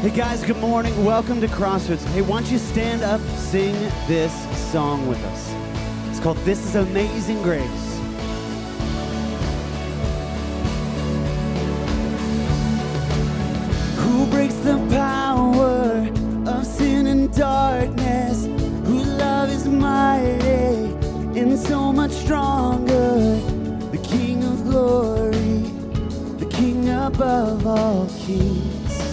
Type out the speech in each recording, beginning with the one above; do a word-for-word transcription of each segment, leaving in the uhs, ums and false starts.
Hey guys, good morning. Welcome to Crossroads. Hey, why don't you stand up, sing this song with us. It's called This Is Amazing Grace. Who breaks the power of sin and darkness? Whose love is mighty and so much stronger? The King of glory, the King above all kings.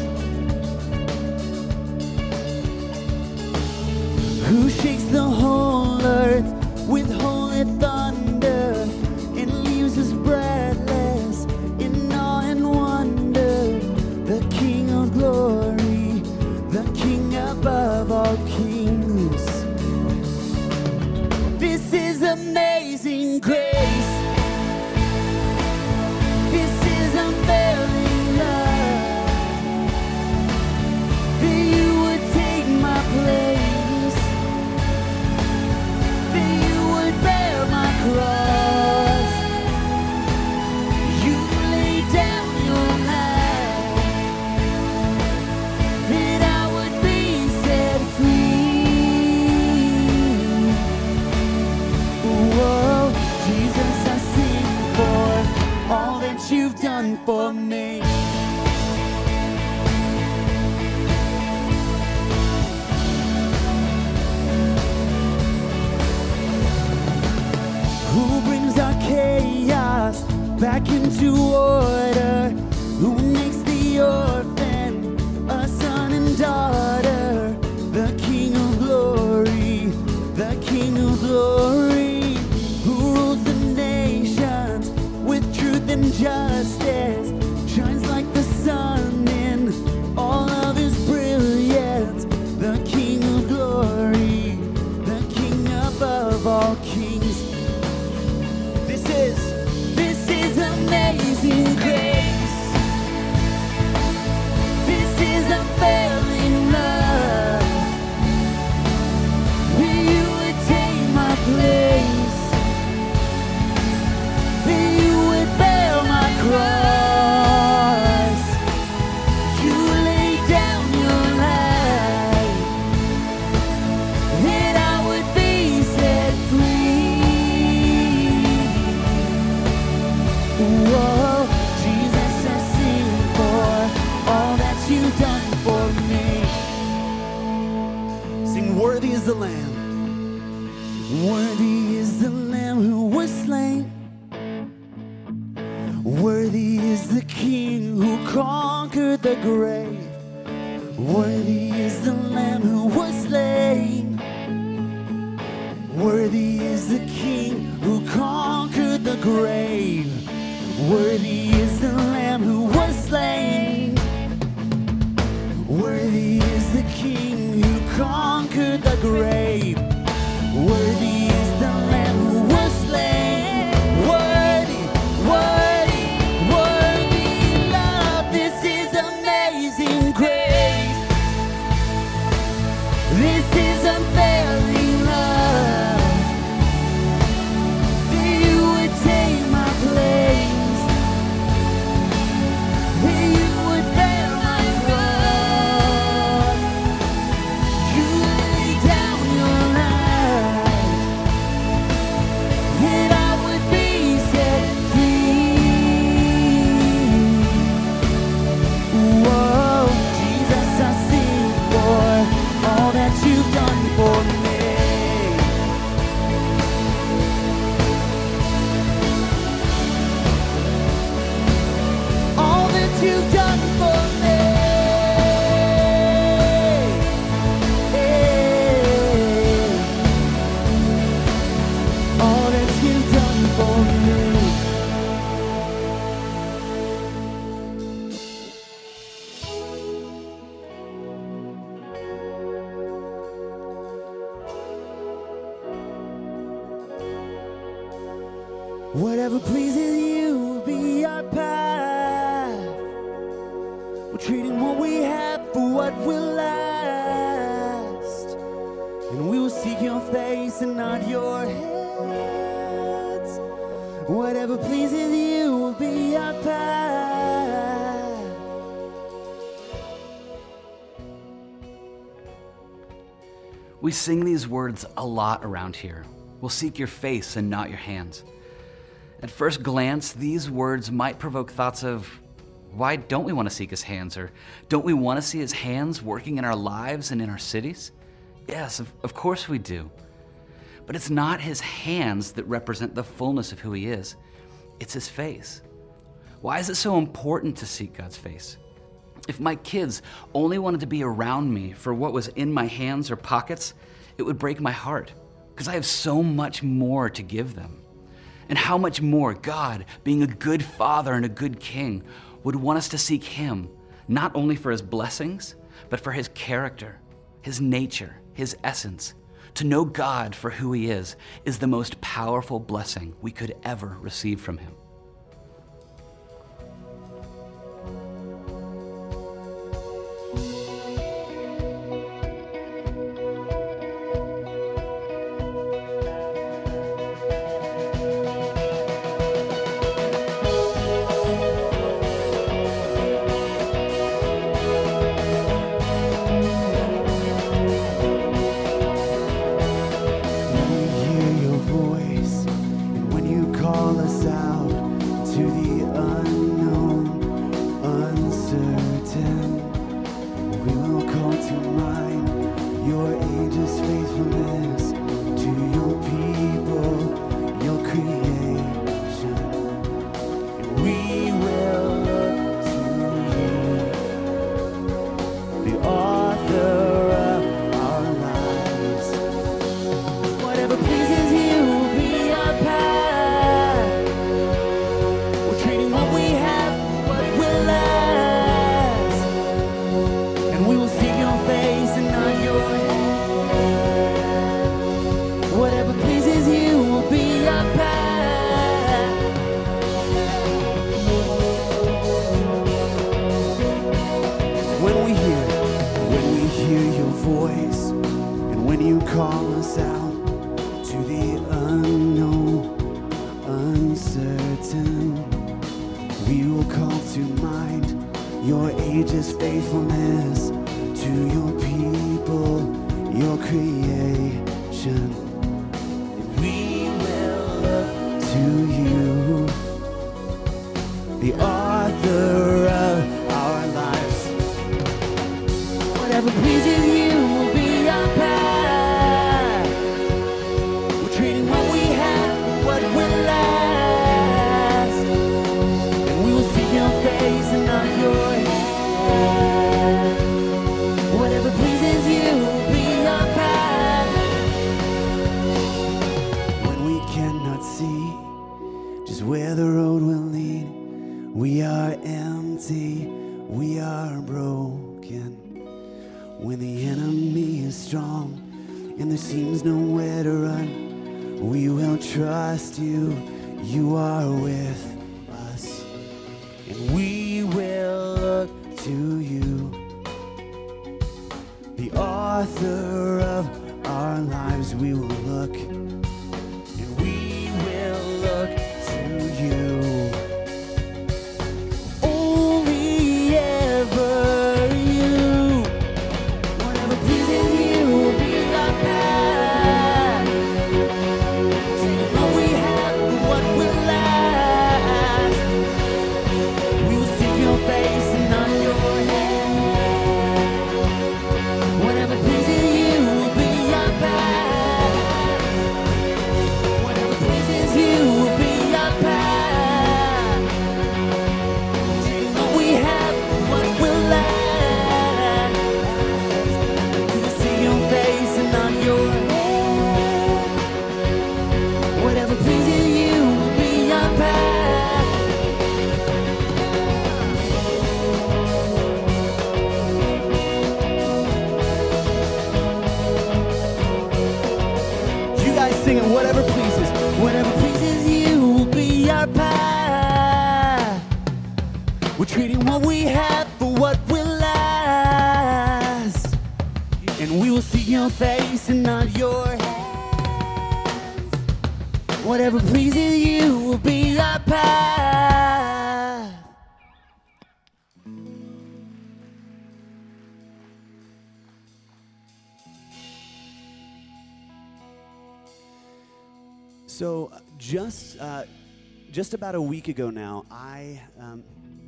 Who shakes the whole earth with holy thunder and leaves us breathless in awe and wonder? The King of glory, the King above all kings. This is amazing grace. This is unfailing love. That you would take my place. Cross. You lay down your life that I would be set free. Whoa, Jesus, I sing for all that you've done for me. Who brings our chaos back into order? Who makes the orphan a son and daughter? The King of glory, the King of glory. Who rules the nations with truth and justice? Shines like the sun in all of his brilliance. The King of glory, the King above all kings. This is amazing grace. This is unfailing love. That you would take my place. That you would bear my cross. You lay down your life that I would be set free. Whoa, Jesus, I sing for all that you've done for me. Sing, worthy is the Lamb. Worthy is the Lamb who was slain. Worthy is the King who conquered the grave. Worthy is the Lamb who was slain. Worthy is the King who conquered the grave. Worthy is the Lamb who was slain. Worthy is the King who conquered the grave. Worthy is the Lamb who was slain. Worthy, worthy, worthy love. This is amazing grace. This is unfailing love. That you would take my place. You've done for me. All that you've done for me. Hey. All that you've done for me. Whatever pleases you will be our path. We're trading what we have for what will last. And we will seek your face and not your hands. Whatever pleases you will be our path. We sing these words a lot around here. We'll seek your face and not your hands. At first glance, these words might provoke thoughts of, why don't we want to seek his hands? Or don't we want to see his hands working in our lives and in our cities? Yes, of, of course we do. But it's not his hands that represent the fullness of who he is. It's his face. Why is it so important to seek God's face? If my kids only wanted to be around me for what was in my hands or pockets, it would break my heart, because I have so much more to give them. And how much more God, being a good father and a good king, would want us to seek him, not only for his blessings, but for his character, his nature, his essence. To know God for who he is is the most powerful blessing we could ever receive from him. Call us out to the unknown, uncertain. We will call to mind your age's faithfulness to your people, your creation. We will look to you, the author of our lives. Whatever pleases you will be our path. Where the road will lead, we are empty, we are broken. When the enemy is strong and there seems nowhere to run, we will trust you, you are with us. And we will look to you, the author of our lives. We will look, and we will look you. Only ever you. Whatever pleases you will be our path. Take what we have and what will last. We will seek your face and not your hand. Whatever pleases you will be our path. Whatever pleases you will be our path. Singing whatever pleases, whatever pleases you will be our path. We're trading what we have for what will last, and we will see your face and not your hands. Whatever pleases you will be our path. So uh, just uh, just about a week ago now, I um,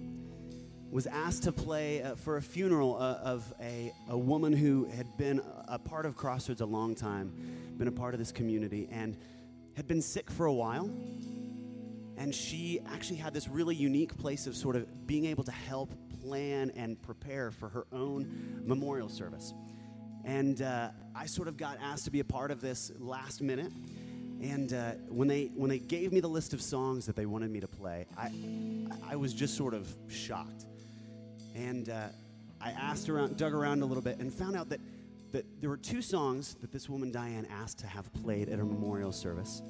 was asked to play uh, for a funeral uh, of a, a woman who had been a part of Crossroads a long time, been a part of this community, and had been sick for a while. And she actually had this really unique place of sort of being able to help plan and prepare for her own memorial service. And uh, I sort of got asked to be a part of this last minute. And uh, when they when they gave me the list of songs that they wanted me to play, I I was just sort of shocked. And uh, I asked around, dug around a little bit, and found out that that there were two songs that this woman Diane asked to have played at her memorial service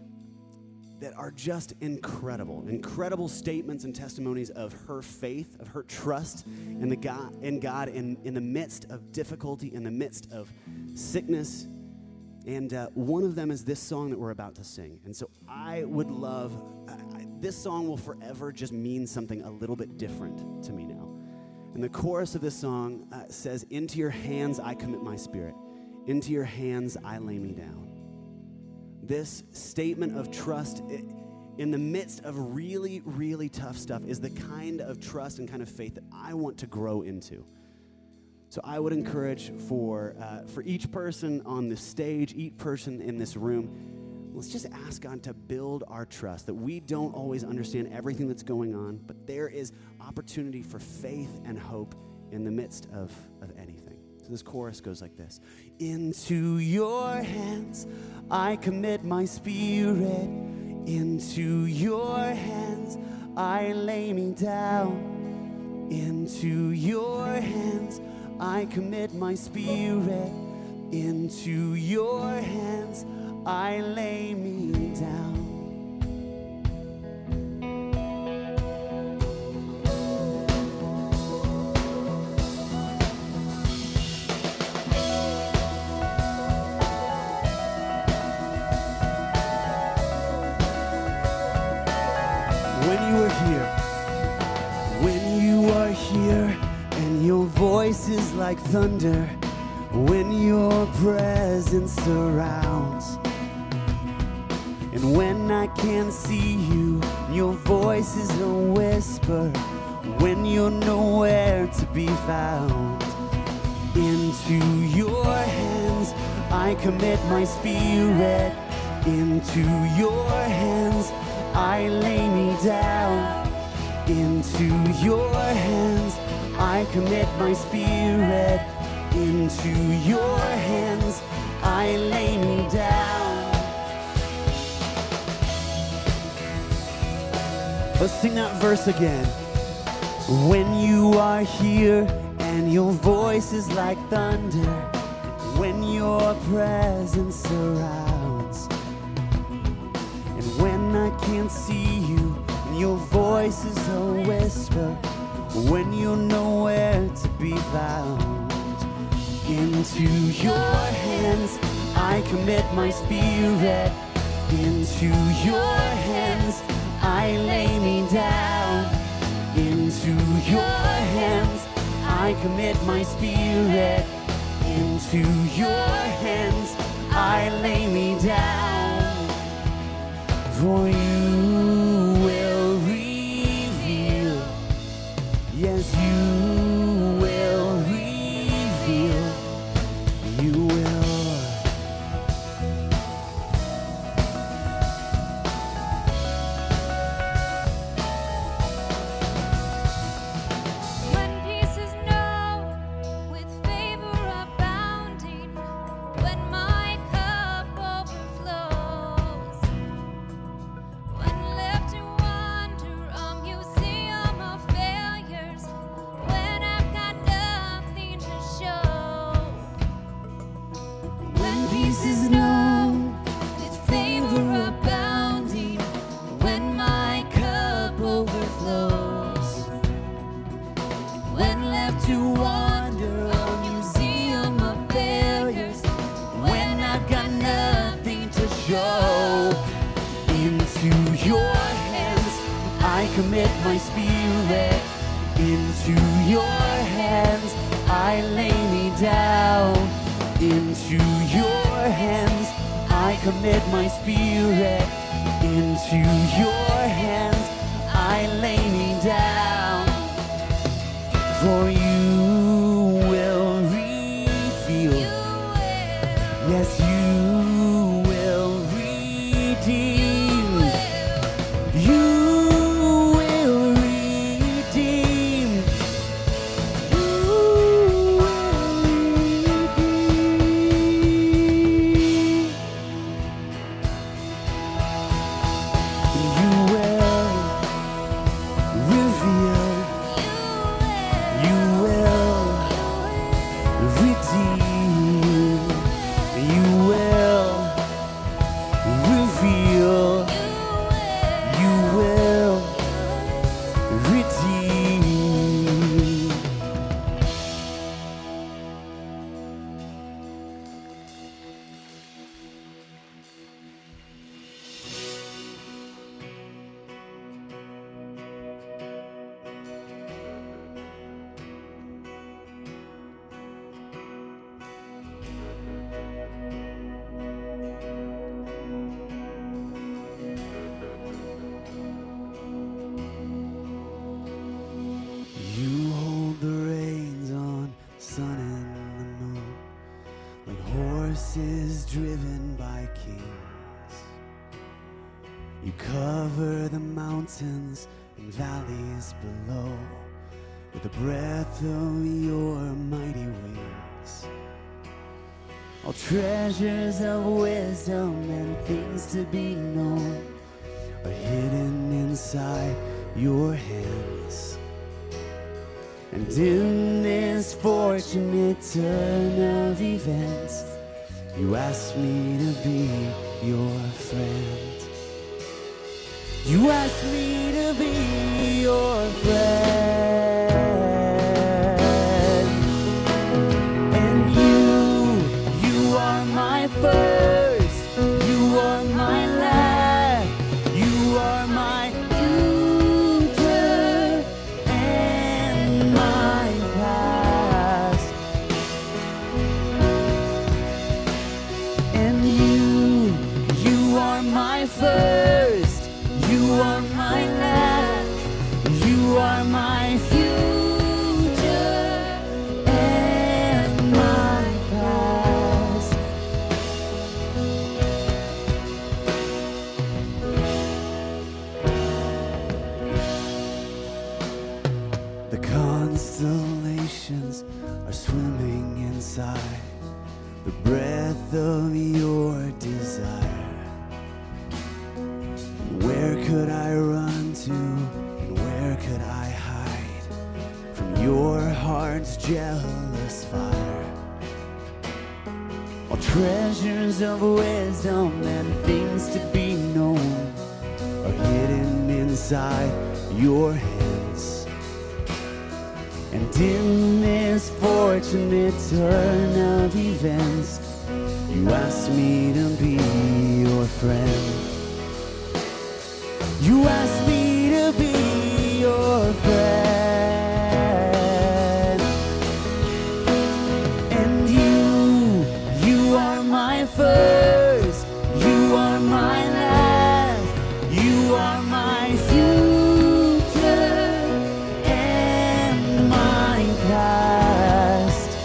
that are just incredible, incredible statements and testimonies of her faith, of her trust in the God, in God, in in the midst of difficulty, in the midst of sickness. And uh, one of them is this song that we're about to sing. And so I would love, I, this song will forever just mean something a little bit different to me now. And the chorus of this song uh, says, "Into your hands I commit my spirit. Into your hands I lay me down." This statement of trust in the midst of really, really tough stuff is the kind of trust and kind of faith that I want to grow into. So I would encourage for uh, for each person on this stage, each person in this room, let's just ask God to build our trust, that we don't always understand everything that's going on, but there is opportunity for faith and hope in the midst of, of anything. So this chorus goes like this. Into your hands I commit my spirit. Into your hands I lay me down. Into your hands I commit my spirit. Into your hands I lay me down. When you are here, when you are here, and your voice is like thunder, when your presence surrounds, and when I can't see you, your voice is a whisper, when you're nowhere to be found. Into your hands I commit my spirit. Into your hands I lay me down. Into your hands I commit my spirit. Into your hands I lay me down. Let's sing that verse again. When you are here and your voice is like thunder, when your presence surrounds, and when I can't see you and your voice is a whisper, when you're nowhere to be found. Into your hands I commit my spirit. Into your hands I lay me down. Into your hands I commit my spirit. Into your hands I lay me down. For you will reveal, yes, you will reveal, you will. When peace is known, with favor abounding, when my cup overflows, when left to wander, a museum of failures, when I've got nothing to show. When peace is known, with favor abounding, when my cup overflows, when left to wander, a museum of failures, when I've got nothing to show. Into your hands I commit my spirit. Into your hands I lay me down. Into your hands I commit my spirit into your hands. I lay me down, for you will reveal. Yes, you will redeem. You will redeem. You will redeem. You will reveal. You will redeem. You will reveal. You will redeem. You hold the reins on sun and the moon, like horses driven by kings. You cover the mountains and valleys below with the breath of your mighty wings. All treasures of wisdom and things to be known are hidden inside your hands. And in this fortunate turn of events, you asked me to be your friend. You asked me to be your friend. And you, you are my first, you are my last, you are my future and my past. And you, you are my first, you are my last, you are my future and my past. The constellations are swimming inside the breath of your desire. Where could I run to and where could I hide from your heart's jealous fire? All treasures of wisdom and things to be known are hidden inside your hands. And in this fortunate turn of events, you asked me to be your friend. You asked me to be your friend. And you, you are my first, you are my last, you are my future and my past.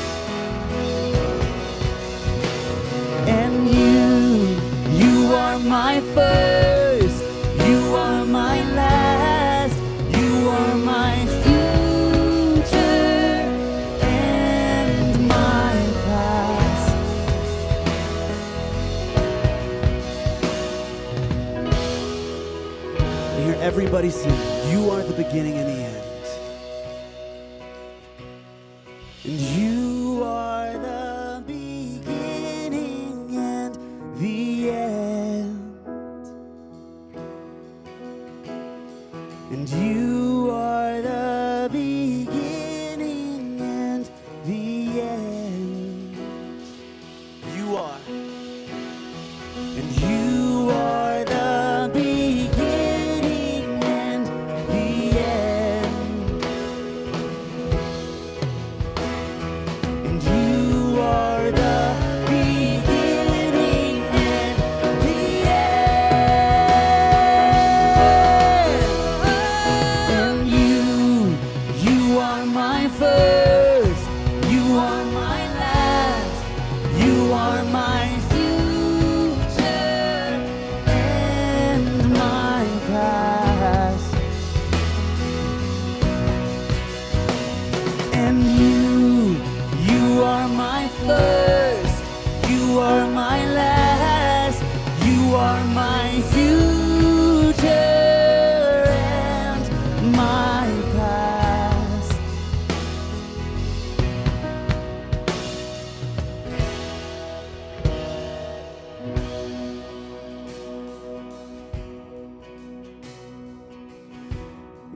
And you, you are my first, you are my last, you are my future and my past. I hear everybody sing, you are the beginning and the end. And you are the beginning and the end. And you are the beginning and the end. You are. And you are the beginning and the end. And you are the beginning and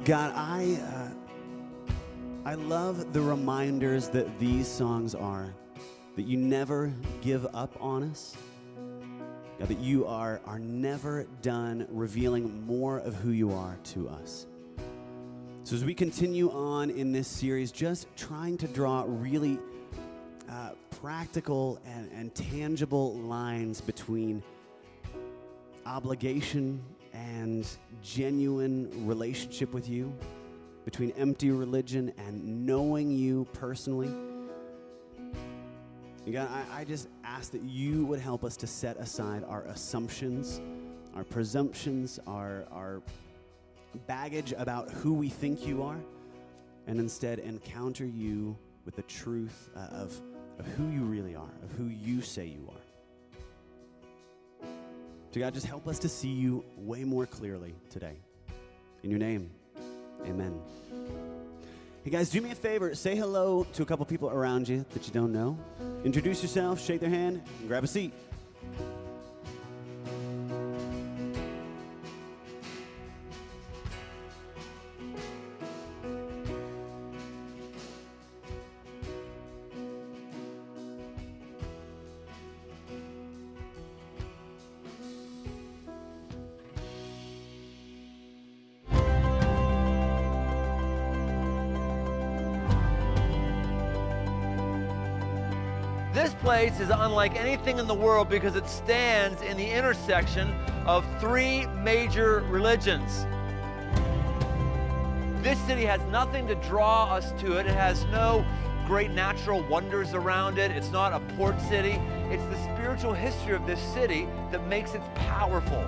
God, I, uh, I love the reminders that these songs are, that you never give up on us. God, that you are, are never done revealing more of who you are to us. So as we continue on in this series, just trying to draw really uh, practical and, and tangible lines between obligation and genuine relationship with you, between empty religion and knowing you personally. And God, I, I just ask that you would help us to set aside our assumptions, our presumptions, our, our baggage about who we think you are, and instead encounter you with the truth uh, of, of who you really are, of who you say you are. So God, just help us to see you way more clearly today. In your name, amen. Hey guys, do me a favor. Say hello to a couple people around you that you don't know. Introduce yourself, shake their hand, and grab a seat. This place is unlike anything in the world because it stands in the intersection of three major religions. This city has nothing to draw us to it. It has no great natural wonders around it. It's not a port city. It's the spiritual history of this city that makes it powerful.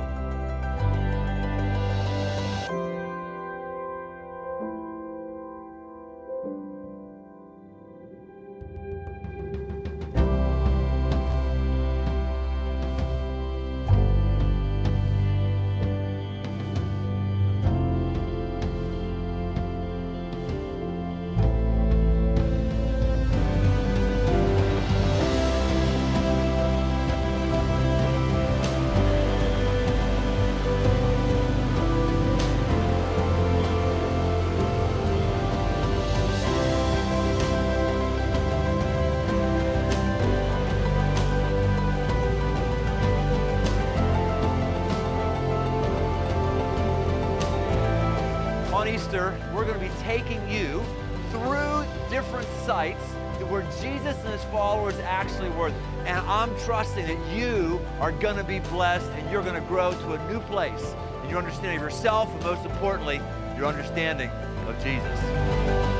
Easter, we're going to be taking you through different sites where Jesus and his followers actually were. And I'm trusting that you are going to be blessed and you're going to grow to a new place in your understanding of yourself and, most importantly, your understanding of Jesus.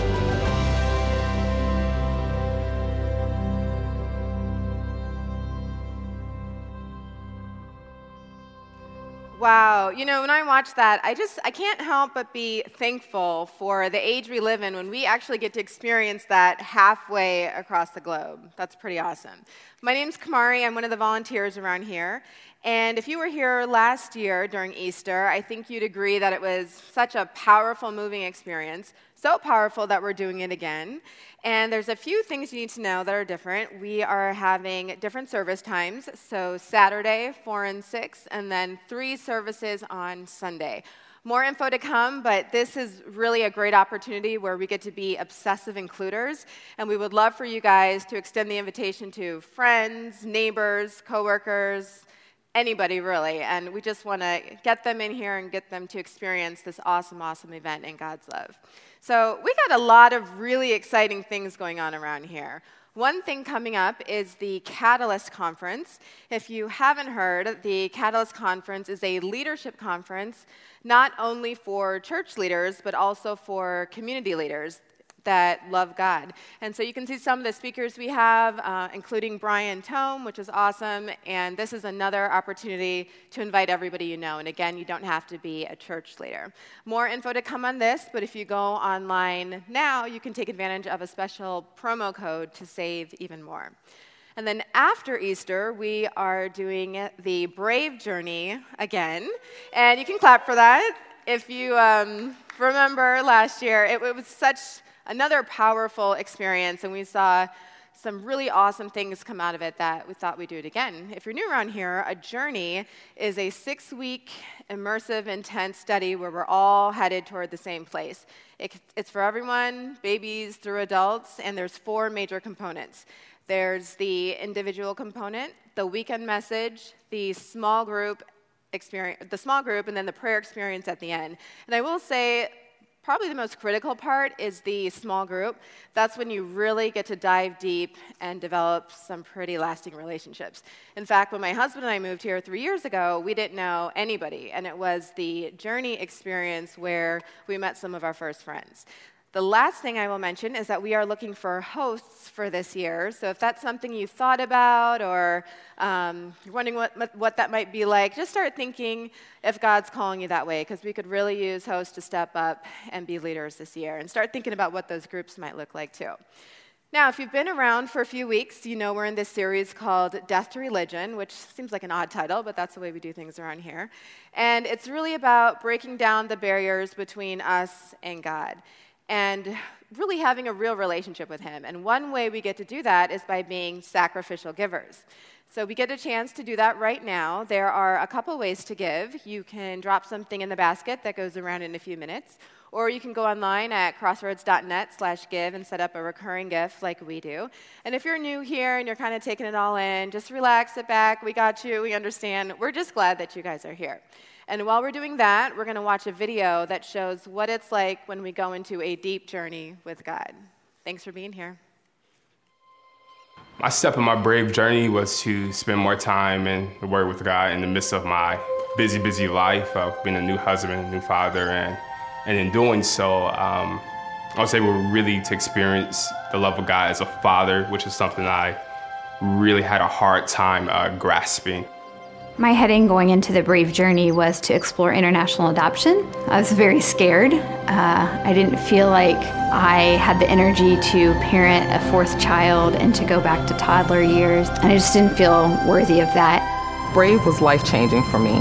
Wow, you know, when I watch that, I just, I can't help but be thankful for the age we live in when we actually get to experience that halfway across the globe. That's pretty awesome. My name's Kamari. I'm one of the volunteers around here. And if you were here last year during Easter, I think you'd agree that it was such a powerful, moving experience. So powerful that we're doing it again. And there's a few things you need to know that are different. We are having different service times. So Saturday, four and six, and then three services on Sunday. More info to come, but this is really a great opportunity where we get to be obsessive includers. And we would love for you guys to extend the invitation to friends, neighbors, coworkers, anybody really. And we just want to get them in here and get them to experience this awesome, awesome event in God's love. So we got a lot of really exciting things going on around here. One thing coming up is the Catalyst Conference. If you haven't heard, the Catalyst Conference is a leadership conference not only for church leaders, but also for community leaders that love God. And so you can see some of the speakers we have, uh, including Brian Tome, which is awesome. And this is another opportunity to invite everybody you know. And again, you don't have to be a church leader. More info to come on this, but if you go online now, you can take advantage of a special promo code to save even more. And then after Easter, we are doing the Brave Journey again. And you can clap for that. If you um, remember last year, it, it was such another powerful experience, and we saw some really awesome things come out of it that we thought we'd do it again. If you're new around here, a journey is a six-week immersive, intense study where we're all headed toward the same place. It, it's for everyone, babies through adults, and there's four major components. There's the individual component, the weekend message, the small group experience, the small group, and then the prayer experience at the end. And I will say, probably the most critical part is the small group. That's when you really get to dive deep and develop some pretty lasting relationships. In fact, when my husband and I moved here three years ago, we didn't know anybody, and it was the journey experience where we met some of our first friends. The last thing I will mention is that we are looking for hosts for this year. So if that's something you've thought about or um, you're wondering what, what that might be like, just start thinking if God's calling you that way, because we could really use hosts to step up and be leaders this year. And start thinking about what those groups might look like too. Now, if you've been around for a few weeks, you know we're in this series called Death to Religion, which seems like an odd title, but that's the way we do things around here. And it's really about breaking down the barriers between us and God, and really having a real relationship with him. And one way we get to do that is by being sacrificial givers. So we get a chance to do that right now. There are a couple ways to give. You can drop something in the basket that goes around in a few minutes, or you can go online at crossroads dot net slash give and set up a recurring gift like we do. And if you're new here and you're kind of taking it all in, just relax, sit back. We got you. We understand. We're just glad that you guys are here. And while we're doing that, we're going to watch a video that shows what it's like when we go into a deep journey with God. Thanks for being here. My step in my brave journey was to spend more time in the Word with God in the midst of my busy, busy life of being a new husband, a new father, and, and in doing so, um, I was able really to experience the love of God as a father, which is something I really had a hard time uh, grasping. My heading going into the Brave Journey was to explore international adoption. I was very scared. Uh, I didn't feel like I had the energy to parent a fourth child and to go back to toddler years, and I just didn't feel worthy of that. Brave was life-changing for me.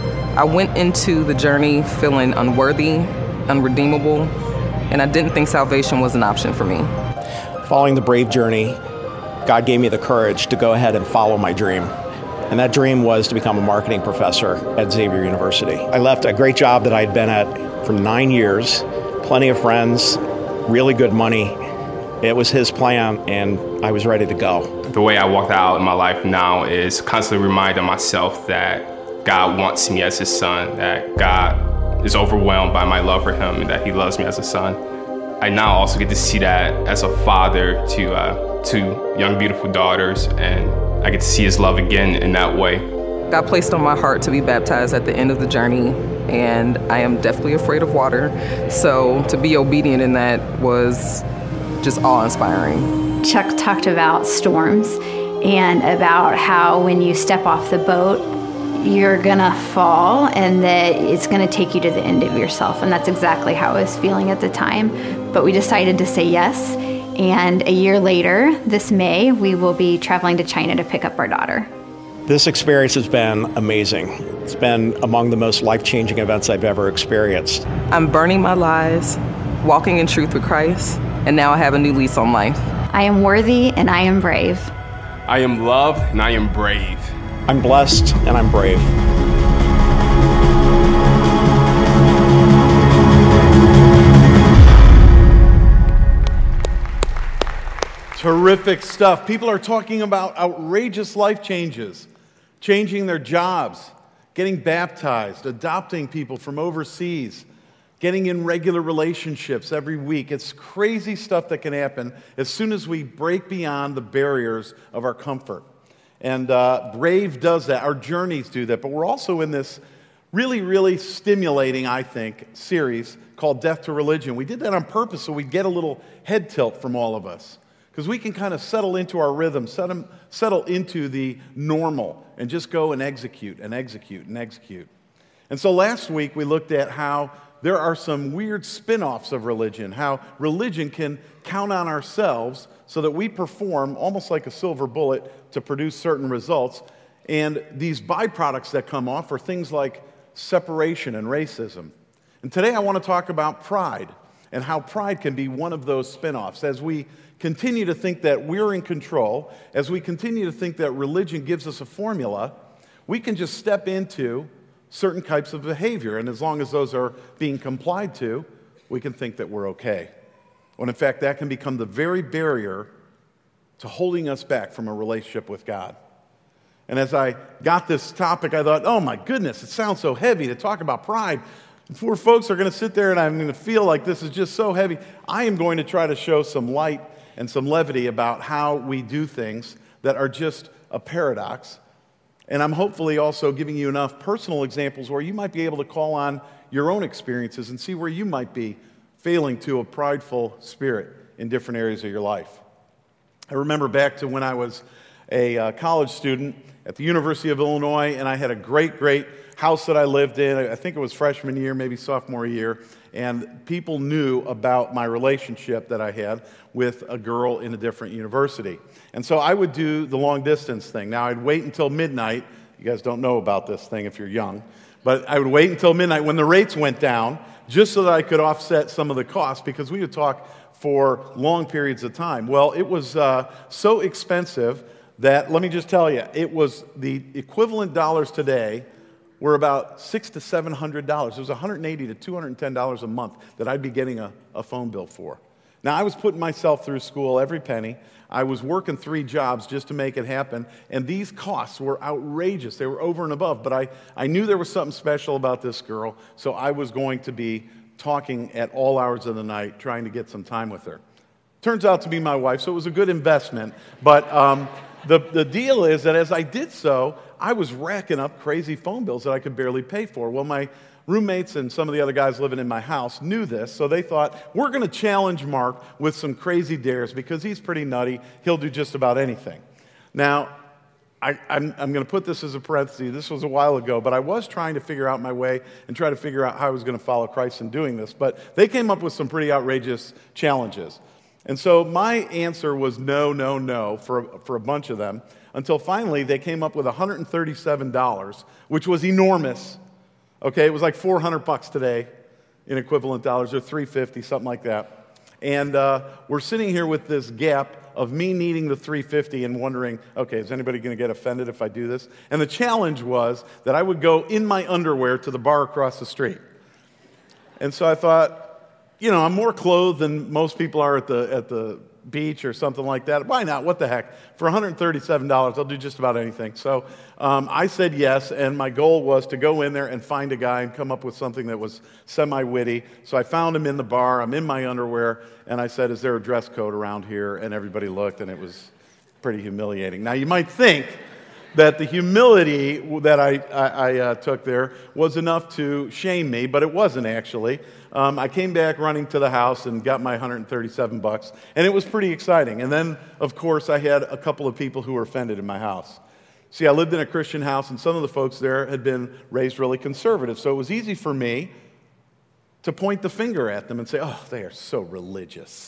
I went into the journey feeling unworthy, unredeemable, and I didn't think salvation was an option for me. Following the Brave Journey, God gave me the courage to go ahead and follow my dream. And that dream was to become a marketing professor at Xavier University. I left a great job that I'd been at for nine years, plenty of friends, really good money. It was his plan, and I was ready to go. The way I walk out in my life now is constantly reminding myself that God wants me as his son, that God is overwhelmed by my love for him, and that he loves me as a son. I now also get to see that as a father to uh, two young, beautiful daughters, and I get to see his love again in that way. God placed on my heart to be baptized at the end of the journey, and I am definitely afraid of water. So to be obedient in that was just awe-inspiring. Chuck talked about storms and about how when you step off the boat, you're gonna fall and that it's gonna take you to the end of yourself. And that's exactly how I was feeling at the time. But we decided to say yes. And a year later, this May, we will be traveling to China to pick up our daughter. This experience has been amazing. It's been among the most life-changing events I've ever experienced. I'm burning my lies, walking in truth with Christ, and now I have a new lease on life. I am worthy and I am brave. I am loved and I am brave. I'm blessed and I'm brave. Terrific stuff. People are talking about outrageous life changes, changing their jobs, getting baptized, adopting people from overseas, getting in regular relationships every week. It's crazy stuff that can happen as soon as we break beyond the barriers of our comfort. And uh, Brave does that. Our journeys do that. But we're also in this really, really stimulating, I think, series called Death to Religion. We did that on purpose so we'd get a little head tilt from all of us, because we can kind of settle into our rhythm, settle, settle into the normal, and just go and execute and execute and execute. And so last week we looked at how there are some weird spin-offs of religion, how religion can count on ourselves so that we perform almost like a silver bullet to produce certain results. And these byproducts that come off are things like separation and racism. And today I want to talk about pride. and how pride can be one of those spin-offs. As we continue to think that we're in control, as we continue to think that religion gives us a formula, we can just step into certain types of behavior, and as long as those are being complied to, we can think that we're okay. When in fact, that can become the very barrier to holding us back from a relationship with God. And as I got this topic, I thought, oh my goodness, it sounds so heavy to talk about pride. Poor folks are going to sit there and I'm going to feel like this is just so heavy. I am going to try to show some light and some levity about how we do things that are just a paradox. And I'm hopefully also giving you enough personal examples where you might be able to call on your own experiences and see where you might be failing to a prideful spirit in different areas of your life. I remember back to when I was a uh, college student at the University of Illinois, and I had a great, great house that I lived in. I think it was freshman year, maybe sophomore year, and people knew about my relationship that I had with a girl in a different university. And so I would do the long distance thing. Now, I'd wait until midnight. You guys don't know about this thing if you're young, but I would wait until midnight when the rates went down just so that I could offset some of the costs, because we would talk for long periods of time. Well, it was uh, so expensive that, let me just tell you, it was the equivalent dollars today were about six to seven hundred dollars. It was one hundred eighty to two hundred ten dollars a month that I'd be getting a, a phone bill for. Now, I was putting myself through school every penny. I was working three jobs just to make it happen, and these costs were outrageous. They were over and above, but I, I knew there was something special about this girl, so I was going to be talking at all hours of the night, trying to get some time with her. Turns out to be my wife, so it was a good investment, but um, the, the deal is that as I did so, I was racking up crazy phone bills that I could barely pay for. Well, my roommates and some of the other guys living in my house knew this, so they thought, we're going to challenge Mark with some crazy dares because he's pretty nutty. He'll do just about anything. Now, I, I'm, I'm going to put this as a parenthesis. This was a while ago, but I was trying to figure out my way and try to figure out how I was going to follow Christ in doing this. But they came up with some pretty outrageous challenges. And so my answer was no, no, no for, for a bunch of them, until finally they came up with one hundred thirty-seven dollars, which was enormous. Okay, it was like four hundred bucks today in equivalent dollars, or three hundred fifty, something like that. And uh, we're sitting here with this gap of me needing the three hundred fifty and wondering, okay, is anybody going to get offended if I do this? And the challenge was that I would go in my underwear to the bar across the street. And so I thought, you know, I'm more clothed than most people are at the at the beach or something like that. Why not? What the heck? For one hundred thirty-seven dollars, I'll do just about anything. So um, I said yes, and my goal was to go in there and find a guy and come up with something that was semi-witty. So I found him in the bar. I'm in my underwear, and I said, is there a dress code around here? And everybody looked, and it was pretty humiliating. Now, you might think that the humility that I, I, I uh, took there was enough to shame me, but it wasn't actually. Um, I came back running to the house and got my one hundred thirty-seven bucks, and it was pretty exciting. And then, of course, I had a couple of people who were offended in my house. See, I lived in a Christian house, and some of the folks there had been raised really conservative, so it was easy for me to point the finger at them and say, oh, they are so religious.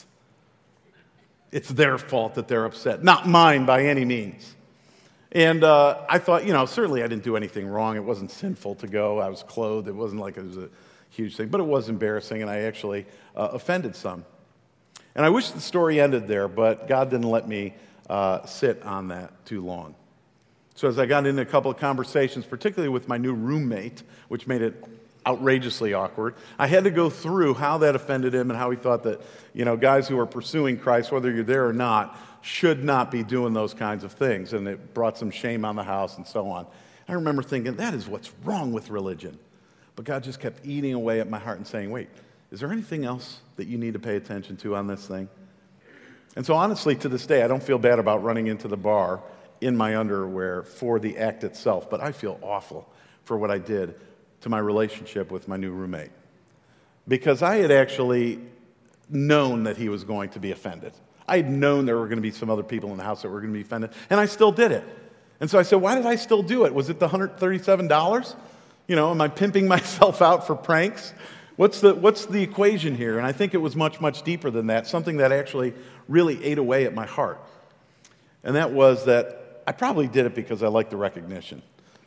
It's their fault that they're upset, not mine by any means. And uh, I thought, you know, certainly I didn't do anything wrong. It wasn't sinful to go. I was clothed. It wasn't like it was a huge thing, but it was embarrassing, and I actually uh, offended some. And I wish the story ended there, but God didn't let me uh, sit on that too long. So as I got into a couple of conversations, particularly with my new roommate, which made it outrageously awkward, I had to go through how that offended him and how he thought that, you know, guys who are pursuing Christ, whether you're there or not, should not be doing those kinds of things. And it brought some shame on the house and so on. I remember thinking, that is what's wrong with religion. But God just kept eating away at my heart and saying, wait, is there anything else that you need to pay attention to on this thing? And so honestly, to this day, I don't feel bad about running into the bar in my underwear for the act itself, but I feel awful for what I did to my relationship with my new roommate. Because I had actually known that he was going to be offended. I had known there were going to be some other people in the house that were going to be offended, and I still did it. And so I said, why did I still do it? Was it the one hundred thirty-seven dollars? You know, am I pimping myself out for pranks? What's the, what's the equation here? And I think it was much, much deeper than that, something that actually really ate away at my heart. And that was that I probably did it because I liked the recognition.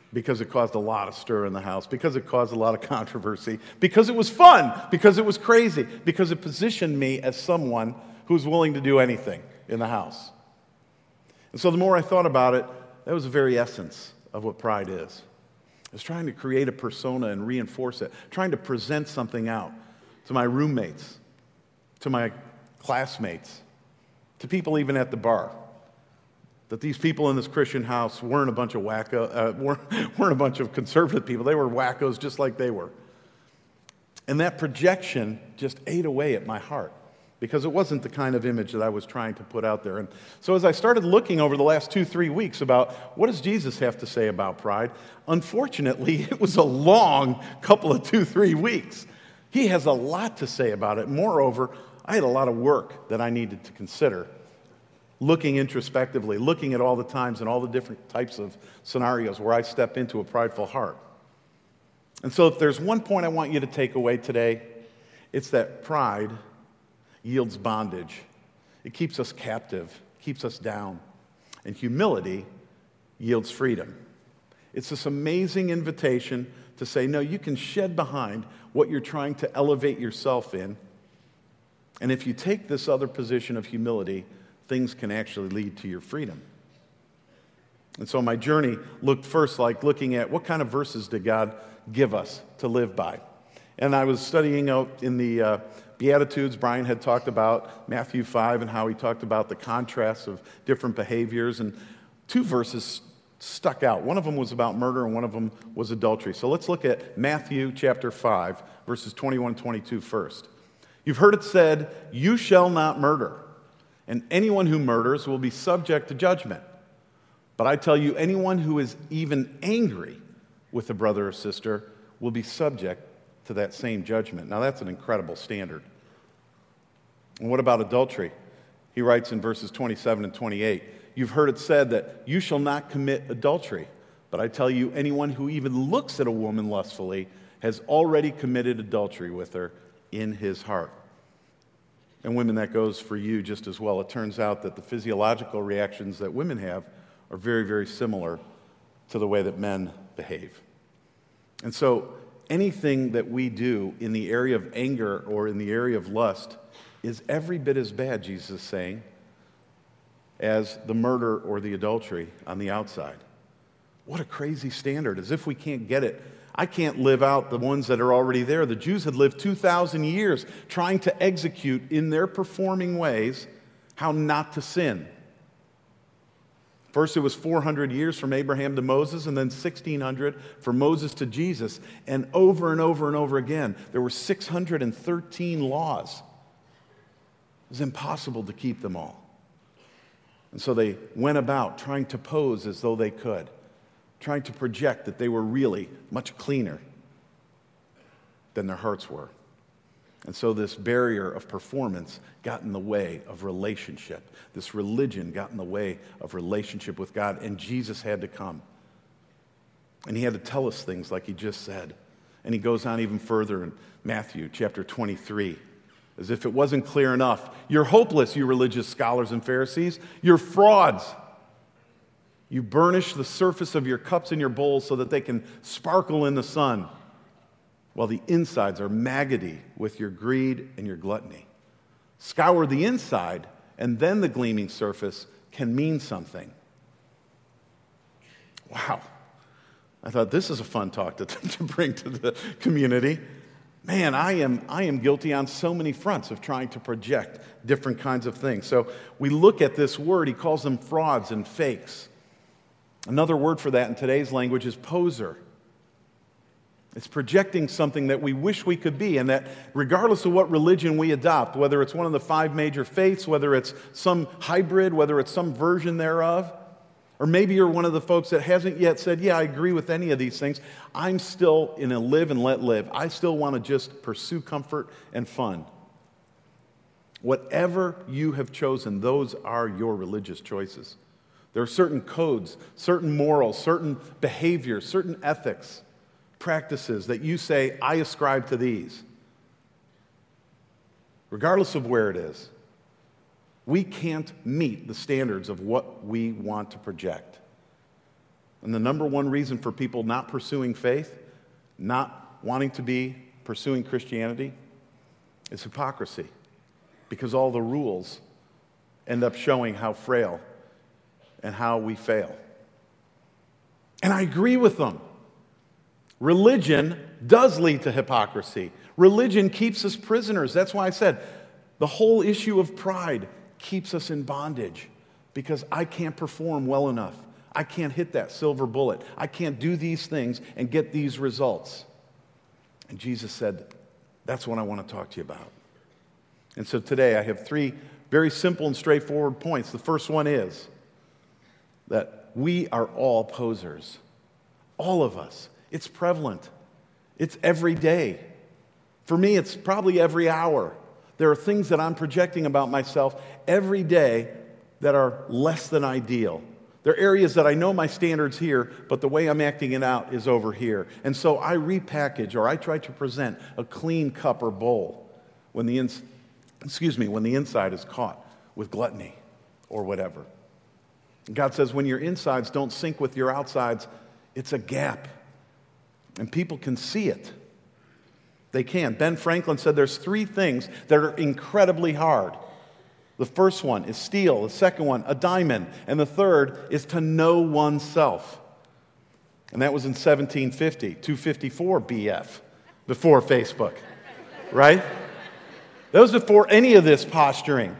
because it caused a lot of stir in the house, because it caused a lot of controversy, because it was fun, because it was crazy, because it positioned me as someone who's willing to do anything in the house. And so the more I thought about it, that was the very essence of what pride is. It's trying to create a persona and reinforce it, trying to present something out to my roommates, to my classmates, to people even at the bar, that these people in this Christian house weren't a bunch of wacko, uh, weren't, weren't a bunch of conservative people. They were wackos just like they were. And that projection just ate away at my heart because it wasn't the kind of image that I was trying to put out there. And so as I started looking over the last two, three weeks about what does Jesus have to say about pride, unfortunately, it was a long couple of two, three weeks. He has a lot to say about it. Moreover, I had a lot of work that I needed to consider, looking introspectively, looking at all the times and all the different types of scenarios where I step into a prideful heart. And so if there's one point I want you to take away today, it's that pride yields bondage. It keeps us captive, keeps us down. And humility yields freedom. It's this amazing invitation to say, no, you can shed behind what you're trying to elevate yourself in. And if you take this other position of humility, things can actually lead to your freedom. And so my journey looked first like looking at what kind of verses did God give us to live by. And I was studying out in the uh, Beatitudes. Brian had talked about Matthew five and how he talked about the contrasts of different behaviors. And two verses stuck out. One of them was about murder and one of them was adultery. So let's look at Matthew chapter five, verses twenty-one and twenty-two first. You've heard it said, you shall not murder. And anyone who murders will be subject to judgment. But I tell you, anyone who is even angry with a brother or sister will be subject to that same judgment. Now that's an incredible standard. And what about adultery? He writes in verses twenty-seven and twenty-eight, you've heard it said that you shall not commit adultery. But I tell you, anyone who even looks at a woman lustfully has already committed adultery with her in his heart. And women, that goes for you just as well. It turns out that the physiological reactions that women have are very, very similar to the way that men behave. And so anything that we do in the area of anger or in the area of lust is every bit as bad, Jesus is saying, as the murder or the adultery on the outside. What a crazy standard, as if we can't get it. I can't live out the ones that are already there. The Jews had lived two thousand years trying to execute in their performing ways how not to sin. First, it was four hundred years from Abraham to Moses, and then sixteen hundred from Moses to Jesus. And over and over and over again, there were six hundred thirteen laws. It was impossible to keep them all. And so they went about trying to pose as though they could, trying to project that they were really much cleaner than their hearts were. And so this barrier of performance got in the way of relationship. This religion got in the way of relationship with God, and Jesus had to come. And he had to tell us things like he just said. And he goes on even further in Matthew chapter twenty-three, as if it wasn't clear enough. You're hopeless, you religious scholars and Pharisees. You're frauds. You burnish the surface of your cups and your bowls so that they can sparkle in the sun, while the insides are maggoty with your greed and your gluttony. Scour the inside, and then the gleaming surface can mean something. Wow. I thought this is a fun talk to, to bring to the community. Man, I am, I am guilty on so many fronts of trying to project different kinds of things. So we look at this word, he calls them frauds and fakes. Another word for that in today's language is poser. It's projecting something that we wish we could be, and that regardless of what religion we adopt, whether it's one of the five major faiths, whether it's some hybrid, whether it's some version thereof, or maybe you're one of the folks that hasn't yet said, yeah, I agree with any of these things, I'm still in a live and let live. I still want to just pursue comfort and fun. Whatever you have chosen, those are your religious choices. There are certain codes, certain morals, certain behaviors, certain ethics, practices that you say, I ascribe to these. Regardless of where it is, we can't meet the standards of what we want to project. And the number one reason for people not pursuing faith, not wanting to be pursuing Christianity, is hypocrisy. Because all the rules end up showing how frail and how we fail. And I agree with them. Religion does lead to hypocrisy. Religion keeps us prisoners. That's why I said the whole issue of pride keeps us in bondage, because I can't perform well enough. I can't hit that silver bullet. I can't do these things and get these results. And Jesus said, that's what I want to talk to you about. And so today I have three very simple and straightforward points. The first one is that we are all posers. All of us. It's prevalent. It's every day. For me, it's probably every hour. There are things that I'm projecting about myself every day that are less than ideal. There are areas that I know my standards here, but the way I'm acting it out is over here. And so I repackage, or I try to present a clean cup or bowl when the ins- excuse me, when the inside is caught with gluttony or whatever. God says when your insides don't sync with your outsides, it's a gap. And people can see it. They can. Ben Franklin said there's three things that are incredibly hard. The first one is steel. The second one, a diamond. And the third is to know oneself. And that was in seventeen fifty, two fifty-four B F, before Facebook, right? That was before any of this posturing.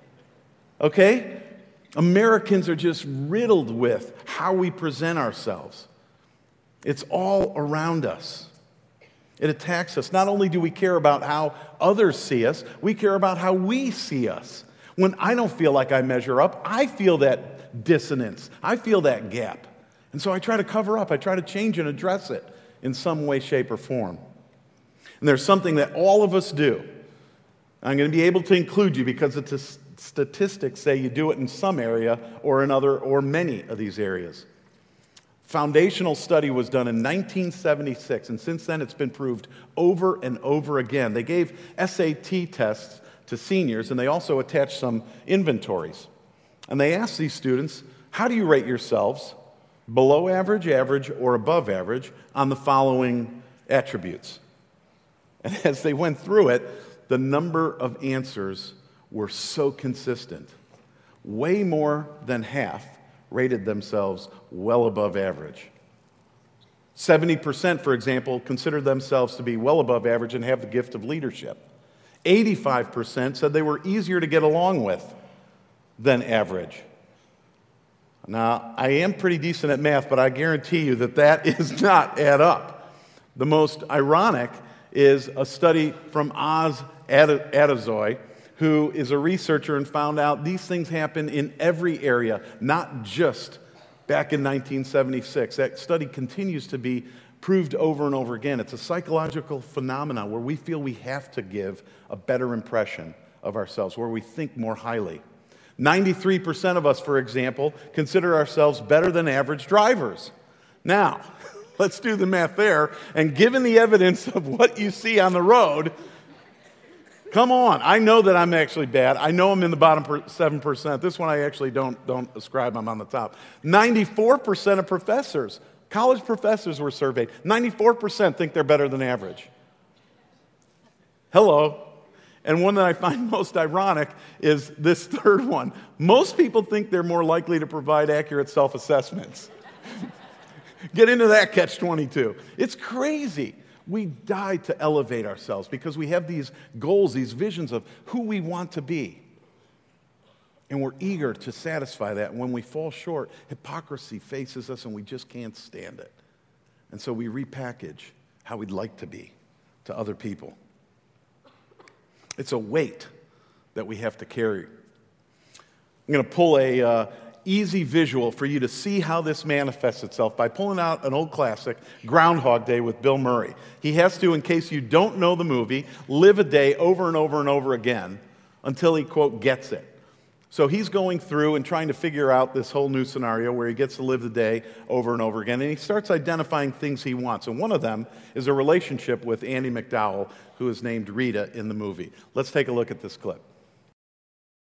Okay? Americans are just riddled with how we present ourselves. It's all around us. It attacks us. Not only do we care about how others see us, we care about how we see us. When I don't feel like I measure up, I feel that dissonance. I feel that gap. And so I try to cover up. I try to change and address it in some way, shape, or form. And there's something that all of us do. I'm going to be able to include you because the statistics say you do it in some area or another or many of these areas. Foundational study was done in nineteen seventy-six, and since then it's been proved over and over again. They gave S A T tests to seniors, and they also attached some inventories. And they asked these students, how do you rate yourselves, below average, average, or above average, on the following attributes? And as they went through it, the number of answers were so consistent. Way more than half rated themselves well above average. seventy percent, for example, considered themselves to be well above average and have the gift of leadership. eighty-five percent said they were easier to get along with than average. Now, I am pretty decent at math, but I guarantee you that that is not add up. The most ironic is a study from Oz Adazoy, who is a researcher and found out these things happen in every area, not just back in nineteen seventy-six. That study continues to be proved over and over again. It's a psychological phenomenon where we feel we have to give a better impression of ourselves, where we think more highly. ninety-three percent of us, for example, consider ourselves better than average drivers. Now, let's do the math there, and given the evidence of what you see on the road, come on, I know that I'm actually bad. I know I'm in the bottom seven percent. This one I actually don't, don't ascribe I'm on the top. ninety-four percent of professors, college professors were surveyed, ninety-four percent think they're better than average. Hello. And one that I find most ironic is this third one. Most people think they're more likely to provide accurate self-assessments. Get into that catch twenty-two. It's crazy. We die to elevate ourselves because we have these goals, these visions of who we want to be. And we're eager to satisfy that. And when we fall short, hypocrisy faces us and we just can't stand it. And so we repackage how we'd like to be to other people. It's a weight that we have to carry. I'm going to pull a uh, easy visual for you to see how this manifests itself by pulling out an old classic, Groundhog Day with Bill Murray. He has to, in case you don't know the movie, live a day over and over and over again until he, quote, gets it. So he's going through and trying to figure out this whole new scenario where he gets to live the day over and over again, and he starts identifying things he wants. And one of them is a relationship with Andie MacDowell, who is named Rita in the movie. Let's take a look at this clip.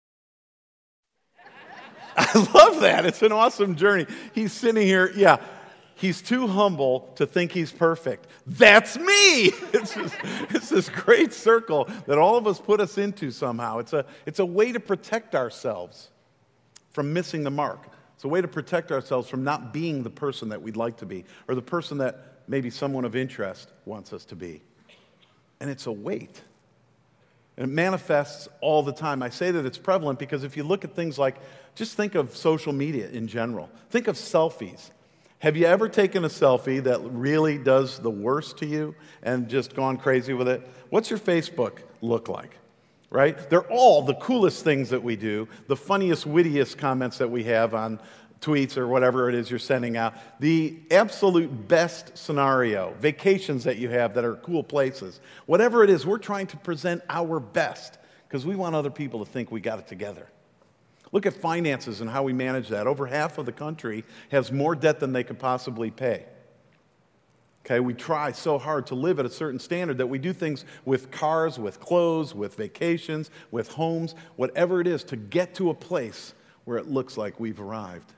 I love that. It's an awesome journey. He's sitting here, yeah. He's too humble to think he's perfect. That's me! It's this, it's this great circle that all of us put us into somehow. It's a, it's a way to protect ourselves from missing the mark. It's a way to protect ourselves from not being the person that we'd like to be, or the person that maybe someone of interest wants us to be. And it's a weight. And it manifests all the time. I say that it's prevalent because if you look at things like, just think of social media in general. Think of selfies. Have you ever taken a selfie that really does the worst to you and just gone crazy with it? What's your Facebook look like? Right? They're all the coolest things that we do, the funniest, wittiest comments that we have on tweets or whatever it is you're sending out, the absolute best scenario, vacations that you have that are cool places. Whatever it is, we're trying to present our best because we want other people to think we got it together. Look at finances and how we manage that. Over half of the country has more debt than they could possibly pay. Okay, we try so hard to live at a certain standard that we do things with cars, with clothes, with vacations, with homes, whatever it is, to get to a place where it looks like we've arrived.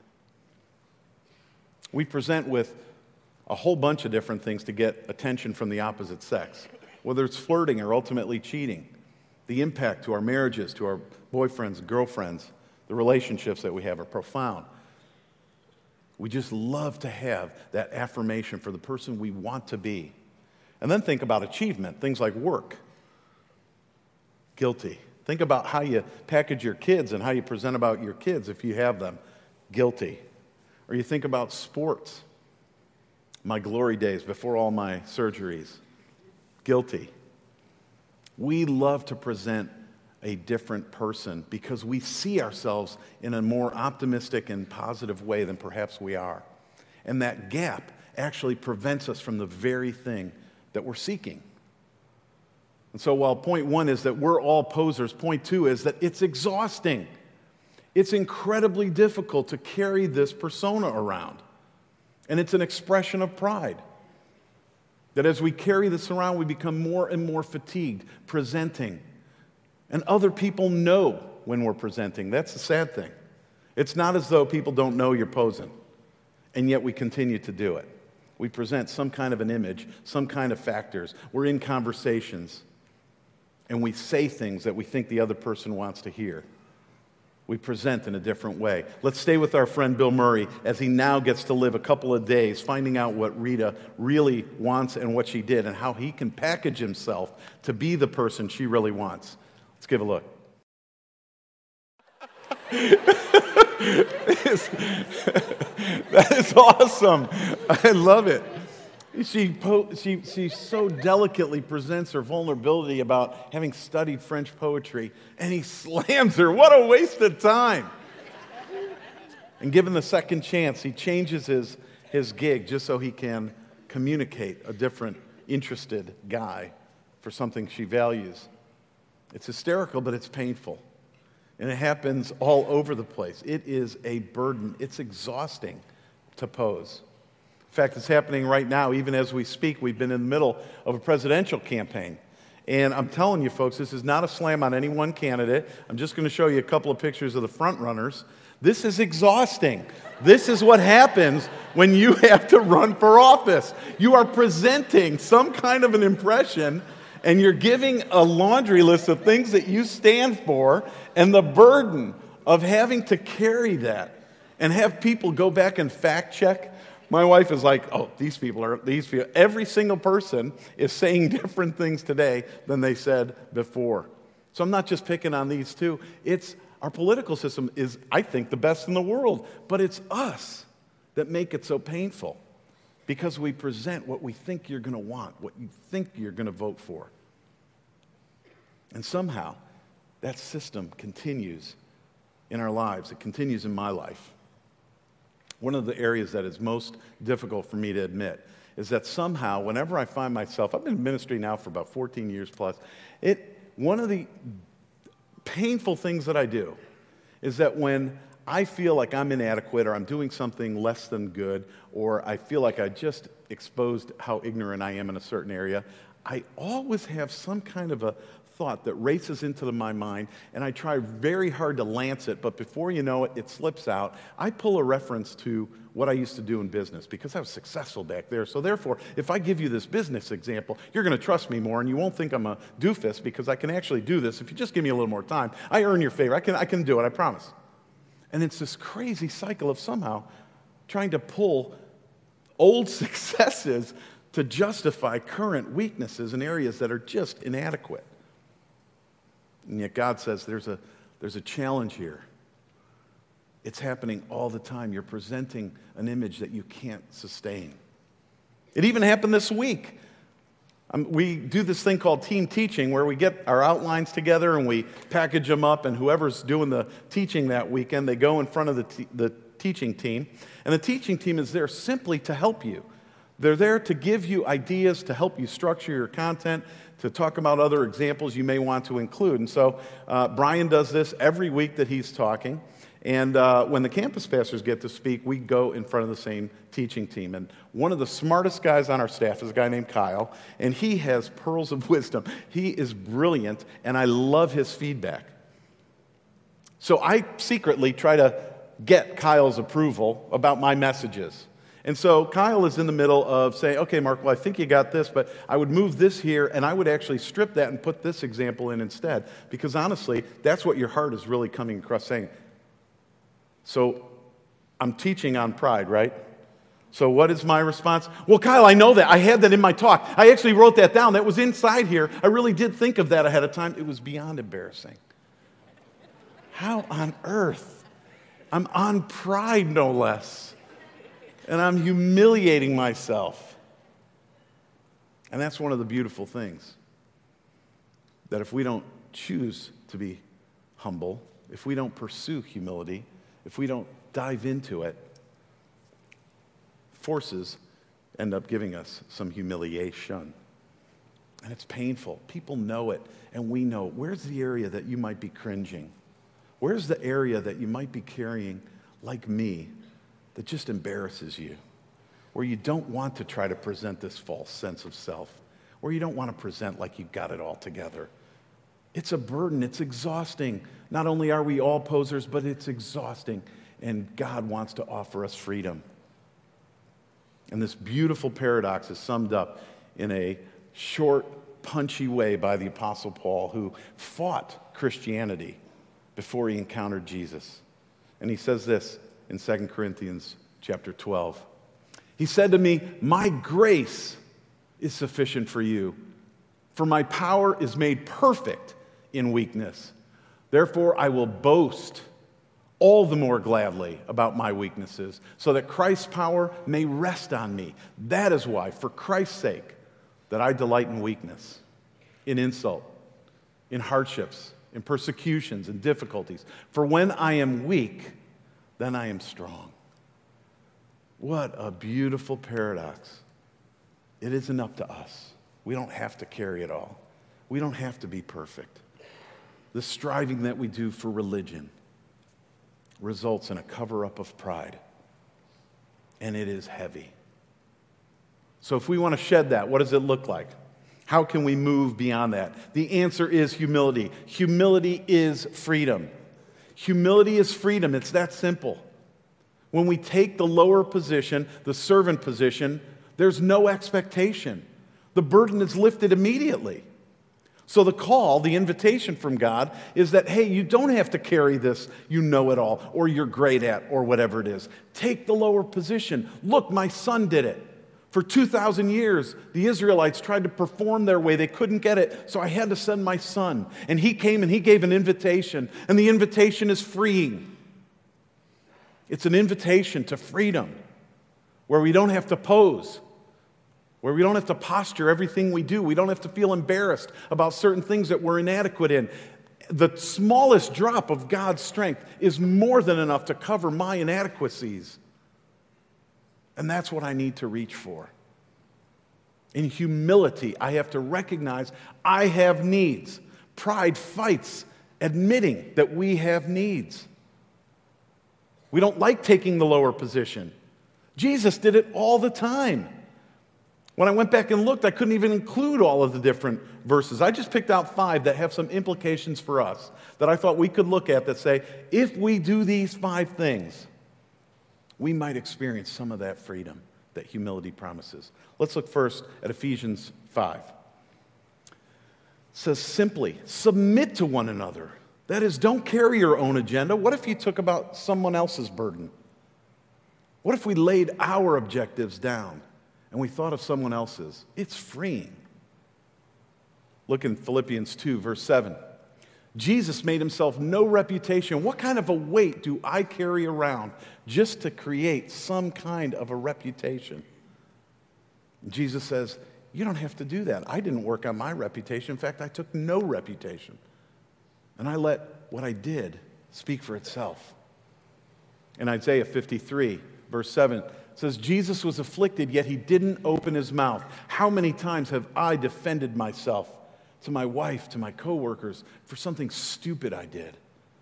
We present with a whole bunch of different things to get attention from the opposite sex, whether it's flirting or ultimately cheating, the impact to our marriages, to our boyfriends and girlfriends, the relationships that we have are profound. We just love to have that affirmation for the person we want to be. And then think about achievement, things like work. Guilty. Think about how you package your kids and how you present about your kids if you have them. Guilty. Or you think about sports. My glory days before all my surgeries. Guilty. We love to present a different person because we see ourselves in a more optimistic and positive way than perhaps we are. And that gap actually prevents us from the very thing that we're seeking. And so while point one is that we're all posers, point two is that it's exhausting. It's incredibly difficult to carry this persona around. And it's an expression of pride. That as we carry this around, we become more and more fatigued, presenting. And other people know when we're presenting. That's the sad thing. It's not as though people don't know you're posing, and yet we continue to do it. We present some kind of an image, some kind of factors. We're in conversations, and we say things that we think the other person wants to hear. We present in a different way. Let's stay with our friend Bill Murray as he now gets to live a couple of days finding out what Rita really wants and what she did and how he can package himself to be the person she really wants. Let's give a look. That is awesome. I love it. She, po- she, she so delicately presents her vulnerability about having studied French poetry, and he slams her. What a waste of time. And given the second chance, he changes his, his gig just so he can communicate a different, interested guy for something she values. It's hysterical, but it's painful. And it happens all over the place. It is a burden. It's exhausting to pose. In fact, it's happening right now, even as we speak. We've been in the middle of a presidential campaign. And I'm telling you, folks, this is not a slam on any one candidate. I'm just going to show you a couple of pictures of the front runners. This is exhausting. This is what happens when you have to run for office. You are presenting some kind of an impression, and you're giving a laundry list of things that you stand for, and the burden of having to carry that and have people go back and fact check. My wife is like, oh, these people are, these people. Every single person is saying different things today than they said before. So I'm not just picking on these two. It's, our political system is, I think, the best in the world. But it's us that make it so painful because we present what we think you're going to want, what you think you're going to vote for. And somehow, that system continues in our lives. It continues in my life. One of the areas that is most difficult for me to admit is that somehow, whenever I find myself, I've been in ministry now for about fourteen years plus, it, one of the painful things that I do is that when I feel like I'm inadequate or I'm doing something less than good or I feel like I just exposed how ignorant I am in a certain area, I always have some kind of a thought that races into my mind, and I try very hard to lance it, but before you know it, it slips out. I pull a reference to what I used to do in business because I was successful back there. So therefore, if I give you this business example, you're going to trust me more, and you won't think I'm a doofus because I can actually do this. If you just give me a little more time, I earn your favor. I can, I can do it, I promise. And it's this crazy cycle of somehow trying to pull old successes to justify current weaknesses in areas that are just inadequate. And yet God says there's a, there's a challenge here. It's happening all the time. You're presenting an image that you can't sustain. It even happened this week. Um, we do this thing called team teaching where we get our outlines together and we package them up, and whoever's doing the teaching that weekend, they go in front of the, te- the teaching team. And the teaching team is there simply to help you. They're there to give you ideas, to help you structure your content, to talk about other examples you may want to include. And so uh, Brian does this every week that he's talking. And uh, when the campus pastors get to speak, we go in front of the same teaching team. And one of the smartest guys on our staff is a guy named Kyle, and he has pearls of wisdom. He is brilliant, and I love his feedback. So I secretly try to get Kyle's approval about my messages. And so Kyle is in the middle of saying, okay, Mark, well, I think you got this, but I would move this here, and I would actually strip that and put this example in instead. Because honestly, that's what your heart is really coming across saying. So I'm teaching on pride, right? So what is my response? Well, Kyle, I know that. I had that in my talk. I actually wrote that down. That was inside here. I really did think of that ahead of time. It was beyond embarrassing. How on earth? I'm on pride, no less. And I'm humiliating myself. And that's one of the beautiful things. That if we don't choose to be humble, if we don't pursue humility, if we don't dive into it, forces end up giving us some humiliation. And it's painful. People know it, and we know. Where's the area that you might be cringing? Where's the area that you might be carrying, like me, that just embarrasses you? Where you don't want to try to present this false sense of self. Where you don't want to present like you've got it all together. It's a burden. It's exhausting. Not only are we all posers, but it's exhausting. And God wants to offer us freedom. And this beautiful paradox is summed up in a short, punchy way by the Apostle Paul, who fought Christianity before he encountered Jesus. And he says this in Second Corinthians chapter twelve. He said to me, my grace is sufficient for you, for my power is made perfect in weakness. Therefore, I will boast all the more gladly about my weaknesses, so that Christ's power may rest on me. That is why, for Christ's sake, that I delight in weakness, in insult, in hardships, in persecutions, in difficulties. For when I am weak, then I am strong. What a beautiful paradox. It isn't up to us. We don't have to carry it all. We don't have to be perfect. The striving that we do for religion results in a cover-up of pride. And it is heavy. So if we want to shed that, what does it look like? How can we move beyond that? The answer is humility. Humility is freedom. Humility is freedom. It's that simple. When we take the lower position, the servant position, there's no expectation. The burden is lifted immediately. So the call, the invitation from God is that, hey, you don't have to carry this, you know it all, or you're great at, or whatever it is. Take the lower position. Look, my son did it. For two thousand years, the Israelites tried to perform their way. They couldn't get it, so I had to send my son. And he came and he gave an invitation, and the invitation is freeing. It's an invitation to freedom, where we don't have to pose, where we don't have to posture everything we do. We don't have to feel embarrassed about certain things that we're inadequate in. The smallest drop of God's strength is more than enough to cover my inadequacies. And that's what I need to reach for. In humility, I have to recognize I have needs. Pride fights admitting that we have needs. We don't like taking the lower position. Jesus did it all the time. When I went back and looked, I couldn't even include all of the different verses. I just picked out five that have some implications for us that I thought we could look at that say, if we do these five things, we might experience some of that freedom that humility promises. Let's look first at Ephesians five. It says simply, submit to one another. That is, don't carry your own agenda. What if you took about someone else's burden? What if we laid our objectives down and we thought of someone else's? It's freeing. Look in Philippians two, verse seven. Jesus made himself no reputation. What kind of a weight do I carry around just to create some kind of a reputation? Jesus says, you don't have to do that. I didn't work on my reputation. In fact, I took no reputation. And I let what I did speak for itself. In Isaiah fifty-three, verse seven, it says, Jesus was afflicted, yet he didn't open his mouth. How many times have I defended myself to my wife, to my coworkers, for something stupid I did?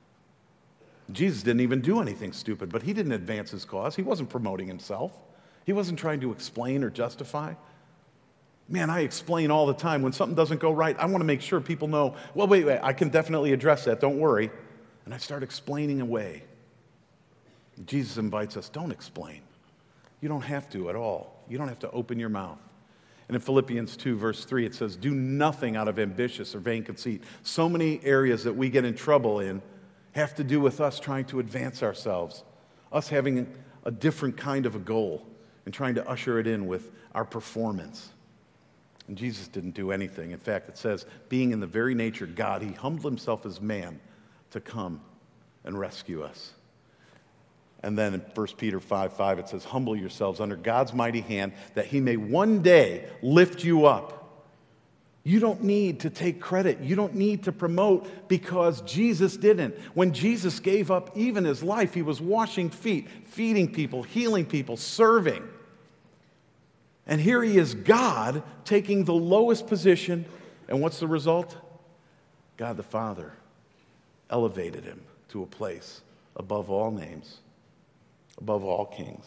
Jesus didn't even do anything stupid, but he didn't advance his cause. He wasn't promoting himself. He wasn't trying to explain or justify. Man, I explain all the time. When something doesn't go right, I want to make sure people know, well, wait, wait, I can definitely address that. Don't worry. And I start explaining away. Jesus invites us, don't explain. You don't have to at all. You don't have to open your mouth. And in Philippians two, verse three, it says, do nothing out of ambitious or vain conceit. So many areas that we get in trouble in have to do with us trying to advance ourselves, us having a different kind of a goal and trying to usher it in with our performance. And Jesus didn't do anything. In fact, it says, being in the very nature God, he humbled himself as man to come and rescue us. And then in First Peter five five, it says, humble yourselves under God's mighty hand that he may one day lift you up. You don't need to take credit. You don't need to promote because Jesus didn't. When Jesus gave up even his life, he was washing feet, feeding people, healing people, serving. And here he is, God, taking the lowest position. And what's the result? God the Father elevated him to a place above all names, above all kings.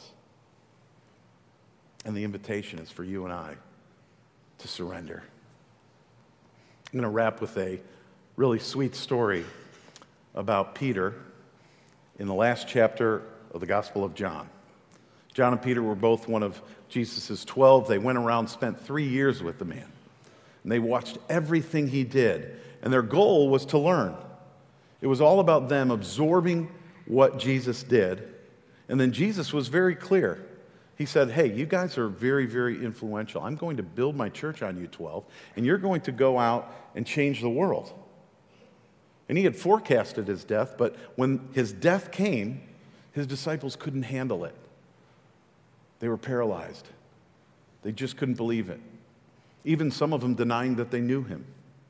And the invitation is for you and I to surrender. I'm going to wrap with a really sweet story about Peter in the last chapter of the Gospel of John. John and Peter were both one of Jesus' twelve. They went around, spent three years with the man. And they watched everything he did. And their goal was to learn. It was all about them absorbing what Jesus did. And then Jesus was very clear. He said, hey, you guys are very, very influential. I'm going to build my church on you twelve, and you're going to go out and change the world. And he had forecasted his death, but when his death came, his disciples couldn't handle it. They were paralyzed. They just couldn't believe it. Even some of them denying that they knew him.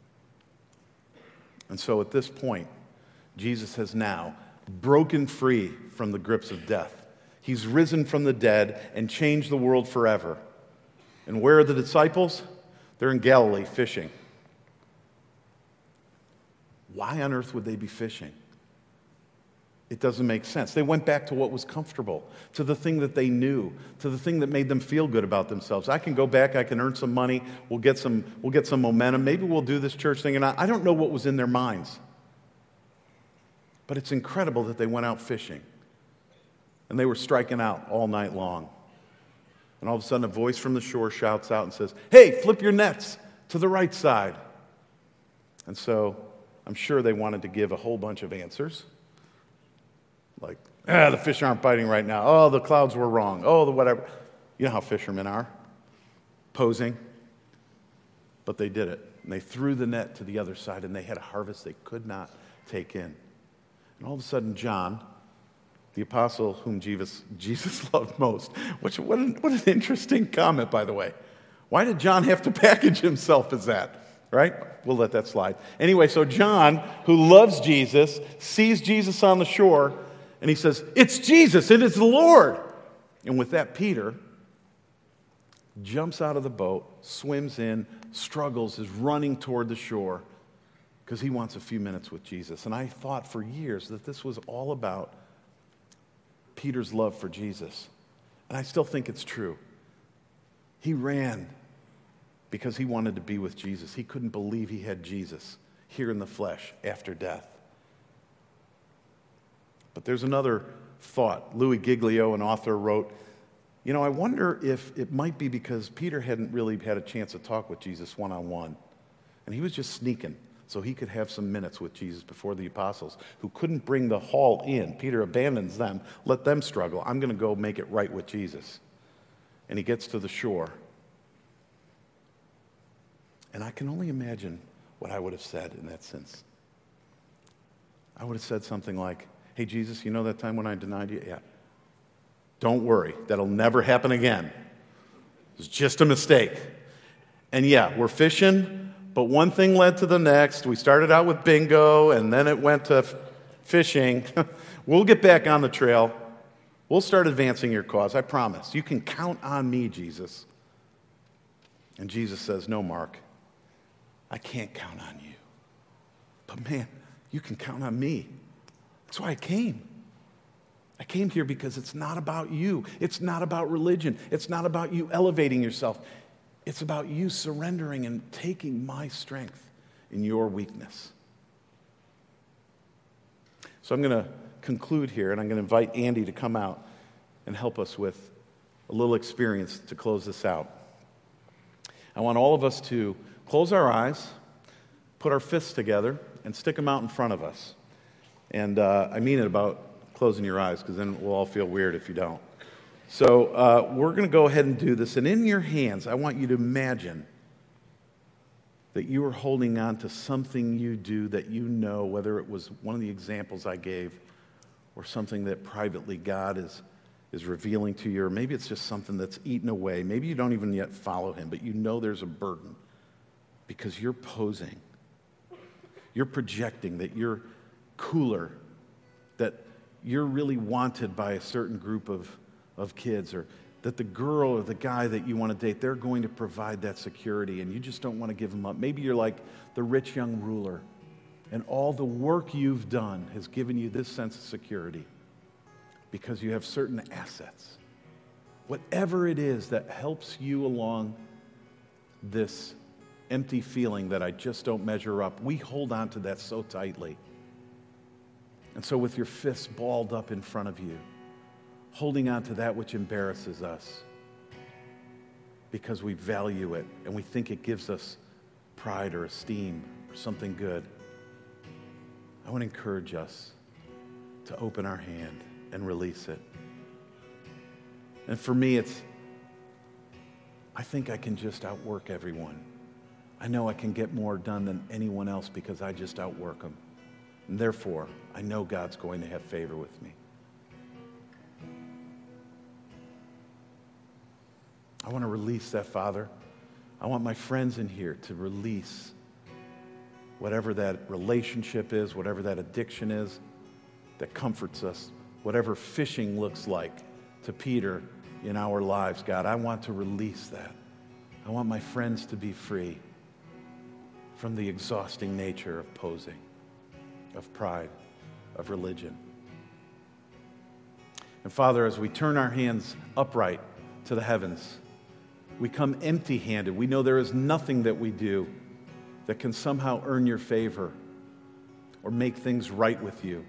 And so at this point, Jesus has now broken free from the grips of death. He's risen from the dead and changed the world forever. And where are the disciples? They're in Galilee fishing. Why on earth would they be fishing? It doesn't make sense. They went back to what was comfortable, to the thing that they knew, to the thing that made them feel good about themselves. I can go back, I can earn some money, we'll get some, we'll get some momentum, maybe we'll do this church thing. And I, I don't know what was in their minds. But it's incredible that they went out fishing. And they were striking out all night long. And all of a sudden a voice from the shore shouts out and says, hey, flip your nets to the right side. And so I'm sure they wanted to give a whole bunch of answers. Like, ah, the fish aren't biting right now. Oh, the clouds were wrong. Oh, the whatever. You know how fishermen are, posing. But they did it. And they threw the net to the other side, and they had a harvest they could not take in. And all of a sudden, John, the apostle whom Jesus, Jesus loved most, which, what, an, what an interesting comment, by the way. Why did John have to package himself as that? Right? We'll let that slide. Anyway, so John, who loves Jesus, sees Jesus on the shore, and he says, it's Jesus, it is the Lord. And with that, Peter jumps out of the boat, swims in, struggles, is running toward the shore because he wants a few minutes with Jesus. And I thought for years that this was all about Peter's love for Jesus. And I still think it's true. He ran because he wanted to be with Jesus. He couldn't believe he had Jesus here in the flesh after death. But there's another thought. Louis Giglio, an author, wrote, you know, I wonder if it might be because Peter hadn't really had a chance to talk with Jesus one-on-one. And he was just sneaking so he could have some minutes with Jesus before the apostles who couldn't bring the haul in. Peter abandons them, let them struggle. I'm going to go make it right with Jesus. And he gets to the shore. And I can only imagine what I would have said in that sense. I would have said something like, hey, Jesus, you know that time when I denied you? Yeah. Don't worry, that'll never happen again. It was just a mistake. And yeah, we're fishing, but one thing led to the next. We started out with bingo, and then it went to f- fishing. We'll get back on the trail. We'll start advancing your cause, I promise. You can count on me, Jesus. And Jesus says, no, Mark, I can't count on you. But man, you can count on me. That's why I came. I came here because it's not about you. It's not about religion. It's not about you elevating yourself. It's about you surrendering and taking my strength in your weakness. So I'm going to conclude here, and I'm going to invite Andy to come out and help us with a little experience to close this out. I want all of us to close our eyes, put our fists together, and stick them out in front of us. And uh, I mean it about closing your eyes, because then we'll all feel weird if you don't. So uh, we're going to go ahead and do this. And in your hands, I want you to imagine that you are holding on to something you do that you know, whether it was one of the examples I gave or something that privately God is, is revealing to you, or maybe it's just something that's eaten away. Maybe you don't even yet follow him, but you know there's a burden because you're posing. You're projecting that you're cooler, that you're really wanted by a certain group of, of kids, or that the girl or the guy that you want to date, they're going to provide that security, and you just don't want to give them up. Maybe you're like the rich young ruler, and all the work you've done has given you this sense of security because you have certain assets. Whatever it is that helps you along this empty feeling that I just don't measure up, we hold on to that so tightly. And so with your fists balled up in front of you, holding on to that which embarrasses us because we value it and we think it gives us pride or esteem or something good, I want to encourage us to open our hand and release it. And for me, it's, I think I can just outwork everyone. I know I can get more done than anyone else because I just outwork them. And therefore, I know God's going to have favor with me. I want to release that, Father. I want my friends in here to release whatever that relationship is, whatever that addiction is that comforts us, whatever fishing looks like to Peter in our lives, God. I want to release that. I want my friends to be free from the exhausting nature of posing, of pride, of religion. And Father, as we turn our hands upright to the heavens, we come empty-handed. We know there is nothing that we do that can somehow earn your favor or make things right with you.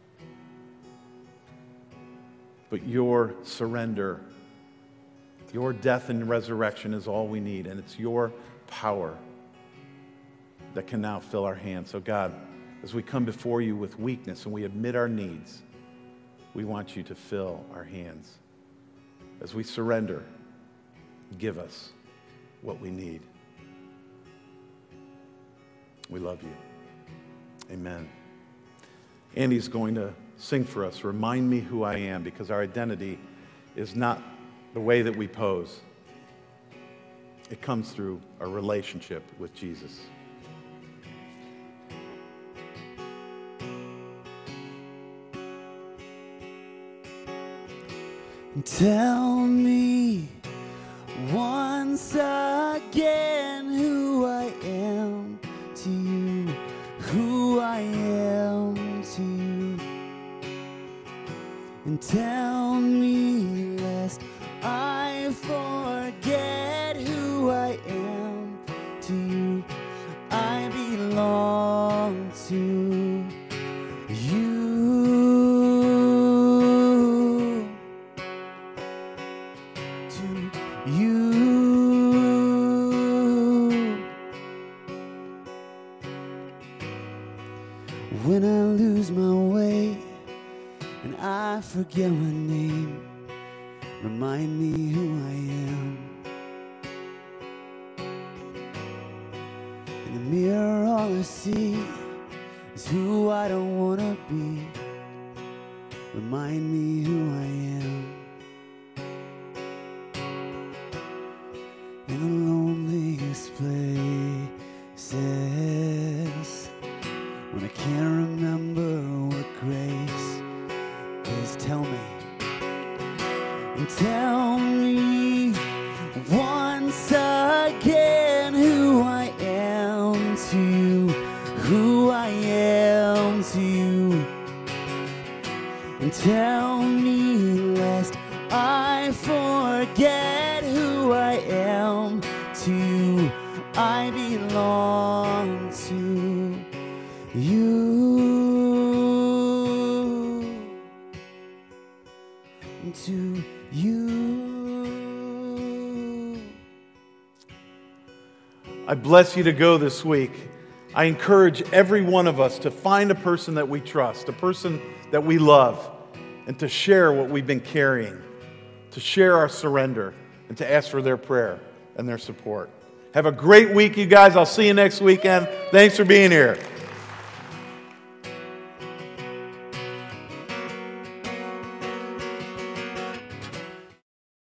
But your surrender, your death and resurrection is all we need, and it's your power that can now fill our hands. So God, as we come before you with weakness and we admit our needs, we want you to fill our hands. As we surrender, give us what we need. We love you. Amen. Andy's going to sing for us, Remind Me Who I Am, because our identity is not the way that we pose. It comes through a relationship with Jesus. Tell me once again who I am to you, who I am to you. And tell me lest I forget who I am When I lose my way and I forget my name, remind me who I am. In the mirror all I see is who I don't want to be. Remind me who I am. In the loneliest places, when I can't remember what grace is, tell me. And tell me once again who I am to you, who I am to you. And tell me lest I forget who I am to you. I belong to you. To you. I bless you to go this week. I encourage every one of us to find a person that we trust, a person that we love, and to share what we've been carrying, to share our surrender, and to ask for their prayer and their support. Have a great week, you guys. I'll see you next weekend. Thanks for being here.